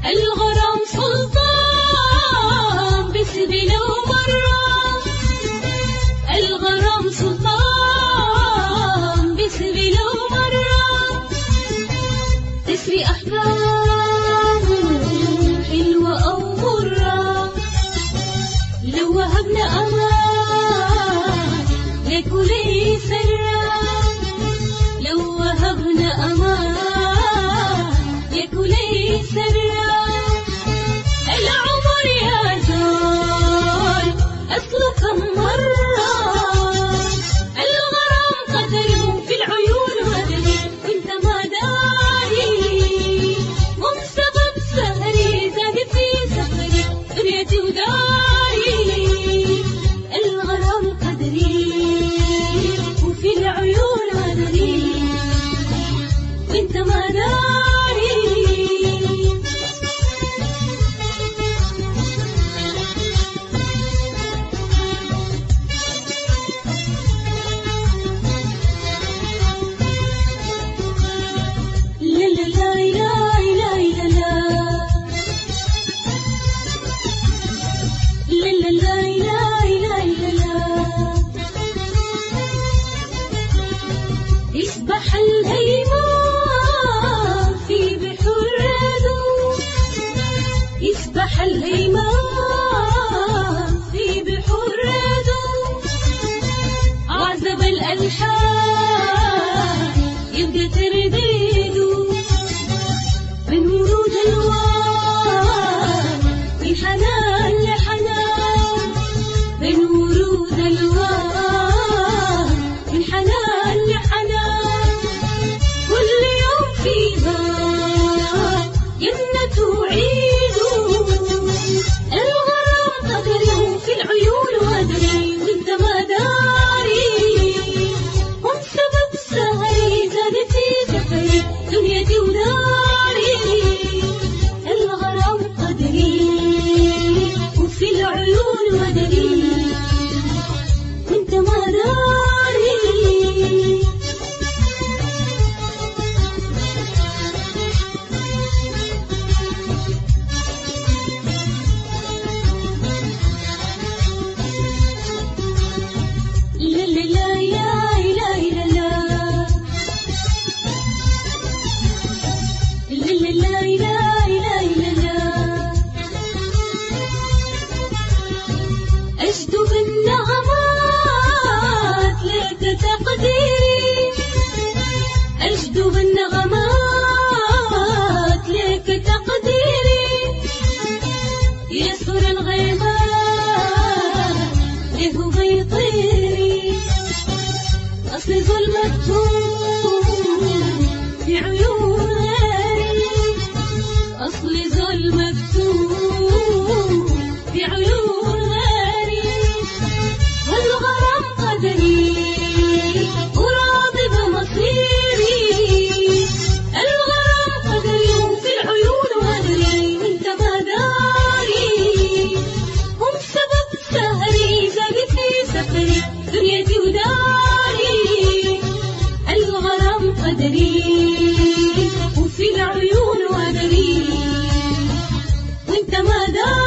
الغرام سلطان بسبيل ومرة، الغرام سلطان بسبيل ومرة، تسري أحلام حلوة أو مرة، لو وهبنا أمان لك ولي سرة، لو وهبنا أمان لك ولي سرة، العمر يا زول أصله كم مرة، الغرام قدر في العيون ودري وانت ما داري، هم سبب سهري زاد في سفري دنيتي وداري، الغرام قدري وفي العيون ودري وانت ما داري. يسبح الهيمان في بحور رادو، يسبح الهيمان في بحور رادو، عذب الألحان يبقى ترديده، من ورود الوان من حنان لحنان، من ورود الوان من حنان لحنان، كل يوم فيها جنة وعيده، الغرام قدري في العيون وادري وانت ما داري، هم سبب سهري زاد في سفري دنيتي وداري، الغرام قدري وفي العيون وادري وانت ما داري. أجدو بالنغمات لك تقديري، أجدو بالنغمات لك تقديري، يسر الغيمات له بيطيري، أصل ظلمته في عيون غيري، أصل ظلمته في عيون غيري، والغرام قدري وراضي بمصيري، الغرام قدري وفي العيون وادري وانت ما داري، هم سبب سهري زاد في سفري دنيتي وداري، الغرام قدري وفي العيون وادري وانت ما داري.